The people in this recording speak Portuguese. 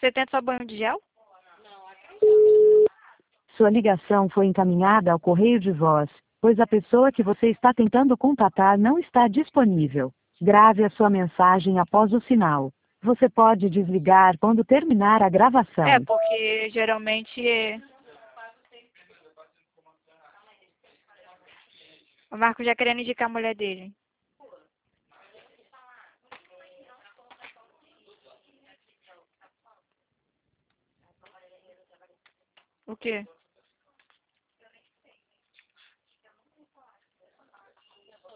Você tenta só banho de gel? Sua ligação foi encaminhada ao correio de voz, pois a pessoa que você está tentando contatar não está disponível. Grave a sua mensagem após o sinal. Você pode desligar quando terminar a gravação. Porque geralmente o Marco já querendo indicar a mulher dele. O quê?